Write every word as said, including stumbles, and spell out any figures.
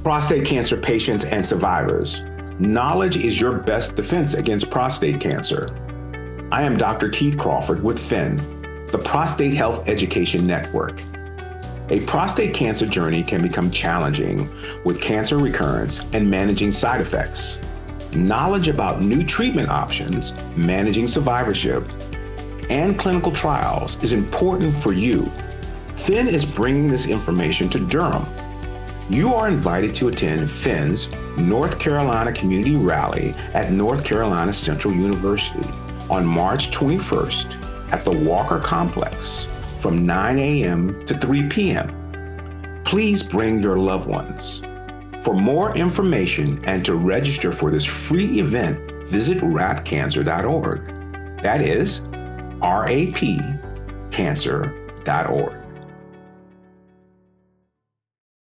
Prostate cancer patients and survivors, knowledge is your best defense against prostate cancer. I am Doctor Keith Crawford with F I N, the Prostate Health Education Network. A prostate cancer journey can become challenging with cancer recurrence and managing side effects. Knowledge about new treatment options, managing survivorship, and clinical trials is important for you. F I N is bringing this information to Durham. You are invited to attend F I N's North Carolina Community Rally at North Carolina Central University on March twenty-first at the Walker Complex from nine a.m. to three p.m. Please bring your loved ones. For more information and to register for this free event, visit rap cancer dot org. That is R A P cancer dot org.